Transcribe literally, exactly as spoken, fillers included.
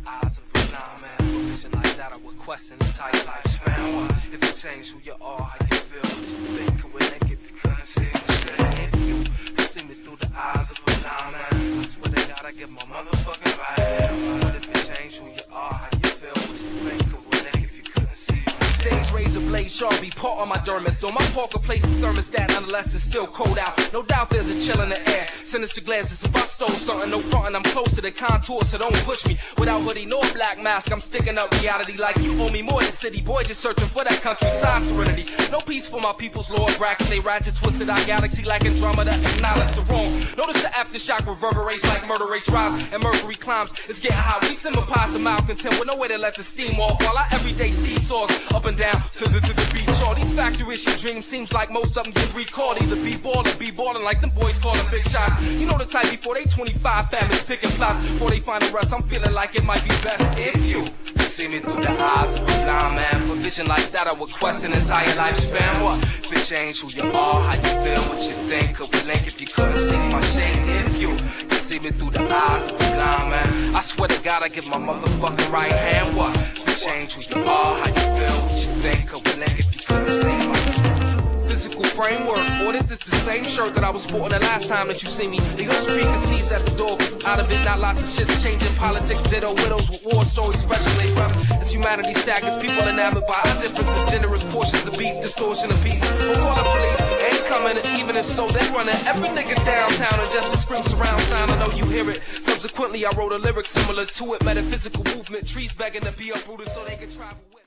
eyes of a blind man. Vision like that, I would question the entire lifespan. What if it changed who you are, how you feel, what you think, and when they if you couldn't see me straight? If you could see me through the eyes of a blind man, I swear to God, I give my motherfucking right hand. What if it changed who you are, how you feel, what you think, and when they if you couldn't see me? Stains, razor blade, Sharpie, part on my dermis. Though my Parker place the thermostat, nonetheless it's still cold out. No doubt there's a chill in the air. Sinister glances, if I stole something, no frontin', I'm close to the contour, so don't push me. Without hoodie nor black mask, I'm sticking up reality like you owe me more than city boy, just searching for that countryside serenity. No peace for my people's lord bracket, they ratchet twisted our galaxy like Andromeda, acknowledge the wrong. Notice the aftershock reverberates like murder rates rise and mercury climbs. It's getting hot, we simmer pies of malcontent with no way to let the steam off while our everyday seesaws up and down to the, to the beach. All these factory issue dreams seems like most of them get recalled. Either be ballin', be ballin' like them boys callin' big shots. You know the type before they twenty-five families picking plots. Before they find a rest, I'm feeling like it might be best if you see me through the eyes of a blind man. For vision like that, I would question entire lifespan. What if it changed who you are, how you feel, what you think? Could we link if you couldn't see my shade? If you could see me through the eyes of a blind man, I swear to God, I give my motherfucking right hand. What if it changed who you are, how you feel, what you think? Could we link if you couldn't see my physical framework? Ordered this the same shirt that I was sporting the last time that you see me. Leave those preconceived at the door, cause out of it not lots of shit's changing. Politics, ditto, widows with war stories fresh and they rep. As humanity staggers, people enamored by our differences, generous portions of beef, distortion of peace. Don't call the police, ain't coming, and even if so, they running every nigga downtown and just to scream surround sound. I know you hear it. Subsequently, I wrote a lyric similar to it. Metaphysical movement, trees begging to be uprooted so they can travel with.